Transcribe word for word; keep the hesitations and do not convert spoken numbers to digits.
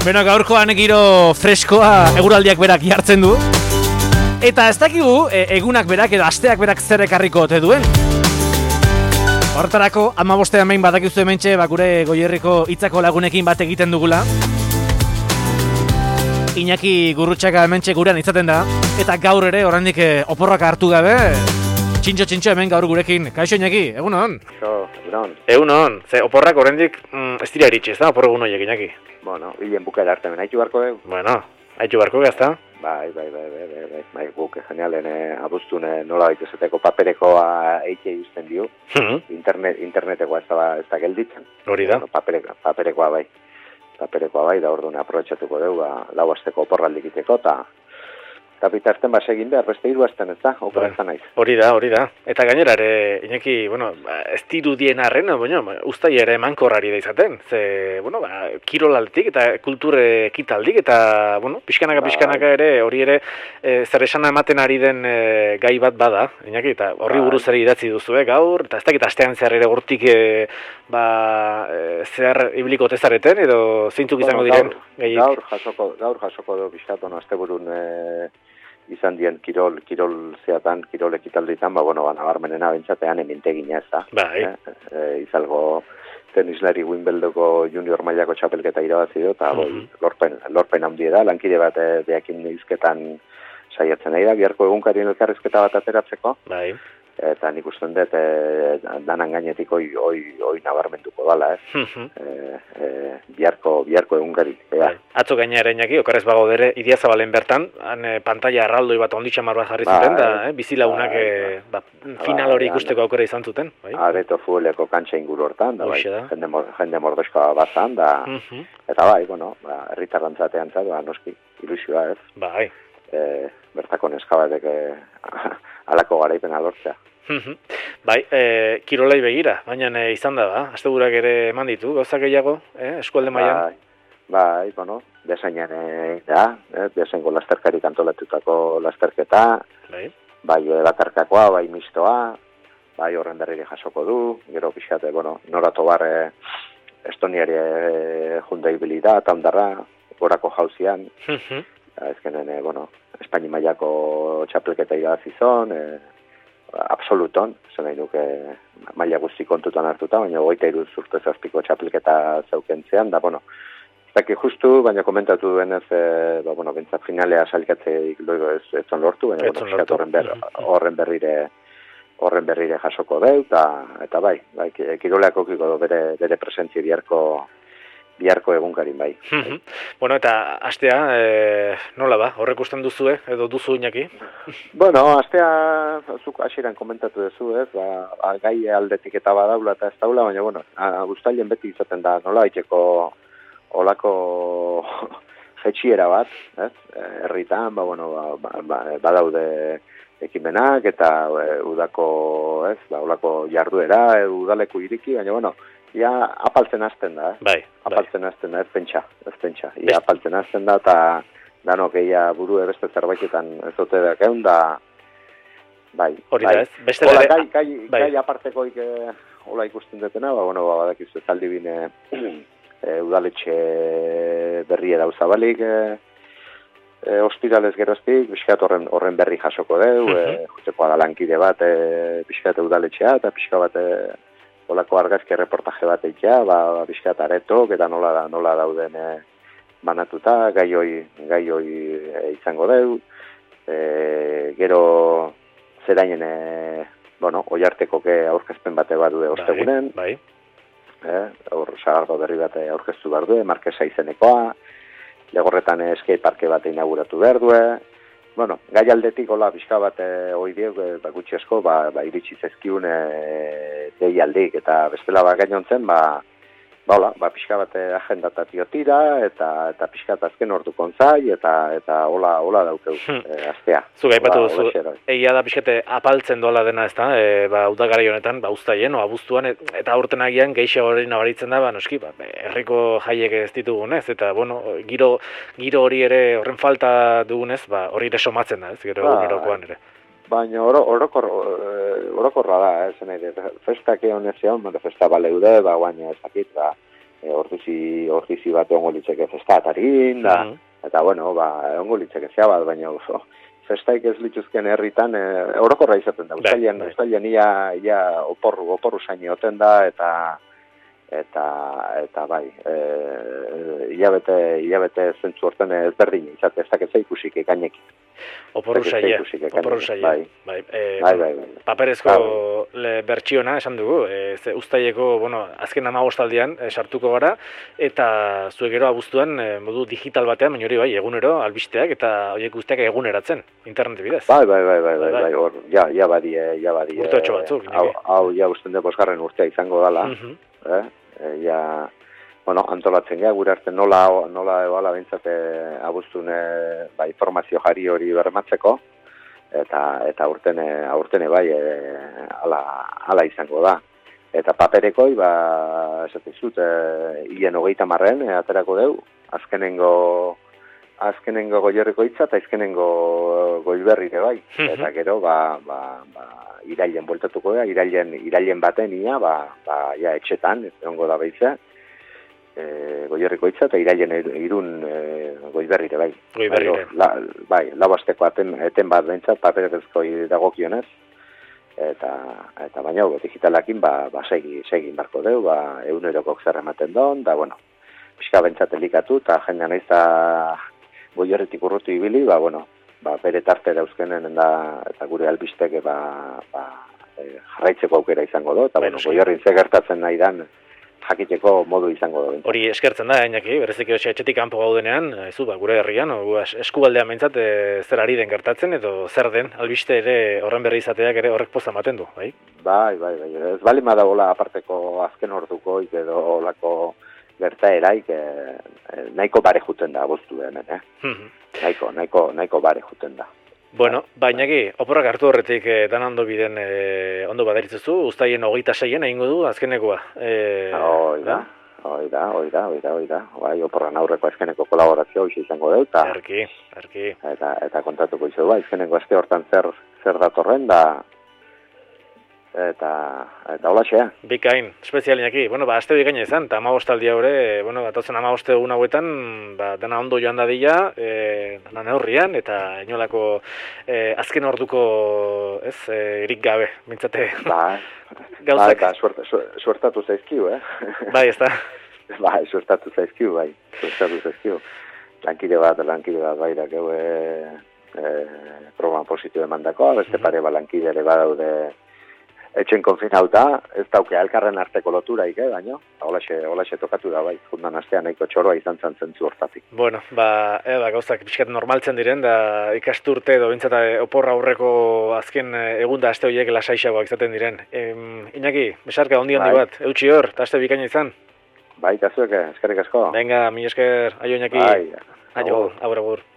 Beno, gaurkoan giro freskoa eguraldiak berak jartzen du. Eta ez dakigu e, egunak berak edo asteak berak zer ekarriko ote duen. Hortarako, hamabostean behin badakizu hementxe, ba, gure Goierriko hitzako lagunekin bat egiten dugula. Iñaki Gurrutxaga hementxe gurean izaten da. Eta gaur ere, oraindik e, oporrak hartu gabe, txintxo txintxo hemen gaur gurekin. Kaixo Iñaki, egunon? Kaixo, egunon. Egunon, ze oporrak oraindik mm, ez dira iritsi, ez da, opor egun horiek Iñaki. Bueno, hilen bukaera arte, haitu barko dugu? Bueno, haitu barko gazta? Bai, bai, bai, bai, bai, bai, bai, guk, genialen, eh, abuztun eh, nola baitezeteko paperekoa eite izten dio, Mm-hmm. Internet, internetekoa ez da, ez da gelditzen. Hori da. Bueno, papereko, paperekoa bai, paperekoa bai, da orduan aprobetxatuko dugu, ba, lau asteko oporraldik iteko, eta eta bitarten bas egin behar, beste hiru asten ez da, operazta naiz. Hori da, hori da. Eta gainera ere, Iñaki, bueno, ez dirudien arren, bueno, ustai ere mankorrari da izaten. Ze, bueno, ba, kirolaltik eta kulture ekitaldik eta, bueno, pixkanaka, pixkanaka ere, hori ere, e, zer esana ematen ari den e, gai bat bada, Iñaki, eta horri buruz ere idatzi duzu, eh, gaur, eta ez dakit astean zehar ere hortik, e, ba, e, zehar ibiliko tezareten, edo zeintzuk izango bueno, diren? Gaur, gaur jasoko, gaur jasoko du bizkatono, asteburun, e, izan dien kirol, kirol zeatan, kirol ekitalditan, ba, bueno, ba, nabarmenena bentsatean emintegina ez da. Bai. Eh? E, izalgo tenislari Wimbledoneko junior mailako txapelketa irabazi du, eta mm-hmm. lorpen, lorpen handi da, lankide bat e, beakin izketan saiatzen nahi da, biharko egunkarien elkarrizketa bat ateratzeko. Bai. Eta nik usten dut e, danan gainetik oi, oi, oi nabarmenduko dala, ez? Mm-hmm. E, e, biharko, biharko egungari. Bai. Atzo gainera Iñaki, okarrez bago dere, Idiazabalen bertan, han e, pantalla arraldoi bat onditxamar bat jarri zuten, da e, bizilagunak e, ba, final hori ikusteko aukera izan zuten. Bai? Areto fueleko kantxa inguru hortan, da, bai, jende, mor, jende mordoskoa bazan, da, mm-hmm. eta bai, bueno, ba, erritarrantzatean zat, ba, noski, ilusioa, ez? Bai. E, bertako neskabatek e, alako garaipena lortzea. Bai, e, kirolai begira, baina e, izan da, ba, asteburak ere eman ditu, gauza gehiago, eh, eskualde mailan. Bai, bai, bueno, desainan e, da, eh, desaingo lasterkarik antolatutako lasterketa, bai, bai e, bakarkakoa, bai mistoa, bai horren berriri jasoko du, gero pixate, bueno, norato bar e, Estoniari e, junda ibili da, eta ondarra, gorako jauzian, ezkenen, e, bueno, Espaini mailako txapelketa irabazizon, e, absoluton, zen nahi duke maila guzti kontutan hartuta, baina hogeita hiru urte zazpiko txapelketa zeukentzean, da, bueno, ez daki justu, baina komentatu duenez, e, ba, bueno, bentsat finalea salkatzeik loigo ez etzon lortu, baina, bueno, fiskat horren, ber, horren berrire horren berrire jasoko deu, eta, eta bai, bai, kiroleako kiko bere, bere presentzi biharko biharko egunkarin bai. Mm-hmm. Bueno, eta astea, e, nola ba, horrek usten duzue, edo duzu Iñaki? Bueno, astea, zuk hasieran komentatu duzu, ez, ba, gai aldetik eta badaula eta ez daula, baina, bueno, guztailen beti izaten da, nola baiteko olako jetxiera bat, ez, herritan, ba, bueno, ba, ba, badaude ekimenak, eta e, udako, ez, ba, olako jarduera, e, udaleku iriki, baina, bueno, ia apaltzen hasten da, eh? Bai, apaltzen bai. hasten da, ez pentsa, ez pentsa. Ia apaltzen hasten da, eta danok eia burue beste zerbaitetan ez dute da geun, da, bai. Hori bai. da ez, beste Ola, gai, gai, bai. gai apartekoik e, hola ikusten dutena, ba, bueno, ba, badakizu zaldi bine e, udaletxe berri edau zabalik, e, e, hospitales geroztik, biskat horren, horren berri jasoko deu, mm-hmm. e, juteko adalankide bat, e, biskat udaletxea, eta pixka bat, e, olako argazki reportaje bat eitea, ba, ba bizkat aretok, eta nola, nola dauden e, banatuta, gai hoi, gai hoi e, izango deu, e, gero zerainen, e, bueno, oiarteko ke aurkezpen bate bat dude ostegunen, bai, bai. E, aur, sagardo berri bat aurkeztu behar due, Markesa izenekoa, legorretan skate parke bat inauguratu behar due, bueno, gai aldetik, hola, pixka bat e, hoi diek, e, ba, gutxi asko, ba, ba, iritsi zezkiun e, dei aldik, eta bestela ba, gainontzen, ba, ba, hola, ba, pixka bat agendatatio tira, eta, eta pixka bat azken ordu kontzai, eta, eta hola, hola daukeu, e, aztea. Zuga, ipatu duzu, egia da pixkate apaltzen doala dena, ez da, e, ba, udagarai honetan, ba, uztaien, o, abuztuan, et, eta aurten agian, geixa hori nabaritzen da, ba, noski, ba, herriko jaiek ez ditugunez, eta, bueno, giro, giro hori ere, horren falta dugunez, ba, hori ere somatzen da, ez, gero, ba, egunerokoan ere. Baina oro, orokor, orokorra da, ez nahi, festak egon ez egon, festa baleude, ba, baina ez dakit, ba, e, ordizi, ordizi bat egongo litzeke festatarin, da, mm. eta bueno, ba, egongo litzeke zea bat, baina oso, festaik ez lituzken herritan, e, orokorra izaten da, ustailean, ustailean ia, ia oporru, oporru zaini oten da, eta eta eta bai, e, hilabete, hilabete zentzu horten ezberdin, izate, ez dakitza ikusik ekainekin. Oporru saia, oporru saia. Bai, bai, e, bai, bai, bai. Paperezko bai. Bertsiona esan dugu, e, ze ustaileko, bueno, azken hamabostaldian e, sartuko gara, eta zuek gero abuztuan e, modu digital batean, baina hori bai, egunero, albisteak, eta horiek guztiak eguneratzen, internet bidez. Bai, bai, bai, bai, bai, bai, hor, ja, ja badie, ja badie. Urte otxo batzuk. Hau, hau, ja, usten de bosgarren urtea izango dala, uh-huh. eh? E, ja, bueno, antolatzen ja, gure arte nola, nola ebala bintzate abuztune ba, informazio jari hori bermatzeko, eta eta aurtene, aurtene bai, e, ala, ala izango da. Eta paperekoi, ba, esatizut, e, hien hogeita marren, e, aterako deu, azkenengo, azkenengo goierriko hitza, eta azkenengo goiberrire bai. Eta gero, ba, ba, ba, irailen bueltatuko da, irailen, irailen baten ia, ba, ba, ja, etxetan, ez ongo da behitzea, e, goierriko hitza, eta irailen irun e, goiberrire bai. Goiberrire. La, bai, labasteko aten, eten bat behintzat, paperezko dagokionez, eta, eta baina, digitalakin, ba, ba, segi, segin barko deu, ba, egunerokok zer ematen don, da, bueno, pixka bentsat elikatu, eta jendea nahiz da goierritik urrutu ibili, ba, bueno, ba, bere tarte dauzkenen da, eta gure albisteke ba, ba, e, jarraitzeko aukera izango do, eta bueno, goierrin ze gertatzen nahi dan jakiteko modu izango do. Hori eskertzen da, Iñaki, berezik etxetik kanpo gaudenean, ezu, ba, gure herrian, o, eskubaldean behintzat e, zer ari den gertatzen, edo zer den, albiste ere horren berri izateak ere horrek poza ematen du, bai? Bai, bai, bai, ez bali ma dagoela aparteko azken orduko, edo olako gerta eraik, e, nahiko bare juten da, boztu hemen, eh? Mm-hmm. Nahiko, nahiko, nahiko bare juten da. Bueno, baina egi, oporrak hartu horretik eh, dan ondo biden eh, ondo badaritzuzu, ustaien hogeita seien egingo du azkenekoa. Eh, hoi da, hoi da, hoi da, hoi da, hoi da. Bai, oporran aurreko azkeneko kolaborazioa hoxe izango dut. Erki, erki. Eta, eta kontatuko izo du, azkeneko azte hortan zer, zer datorren da, eta eta holaxea. Bikain, espezialinaki. Bueno, ba, aste bikaina izan, eta amabostaldia hori, bueno, batotzen amaboste egun hauetan, ba, dena ondo joan dadila, e, dena neurrian, eta inolako e, azken orduko, ez, e, erik gabe, mintzate. Ba, gauzak. Ba, suert, suertatu zaizkiu, eh? Bai, ez da. Bai, suertatu zaizkiu, bai, suertatu zaizkiu. Lankide bat, lankide bat, bai, da, geu, e, e, proban positu emandakoa, beste pare ba, lankide ere badaude, etxen konfinauta, ez dauke elkarren arteko loturaik, eh, baino, holaxe, holaxe tokatu da, bai, fundan astean nahiko txoroa izan zen zentzu hortatik. Bueno, ba, e, ba, gauzak pixkat normaltzen diren, da ikasturte edo bintzata oporra aurreko azken egun da aste horiek lasaixagoak izaten diren. Em, Iñaki, besarka, ondi handi bai. Bat, eutxi hor, eta aste bikaina izan? Bai, eta zuek, eskerrik asko. Venga, mi esker, aio Iñaki. Bai, aio, agur, agur.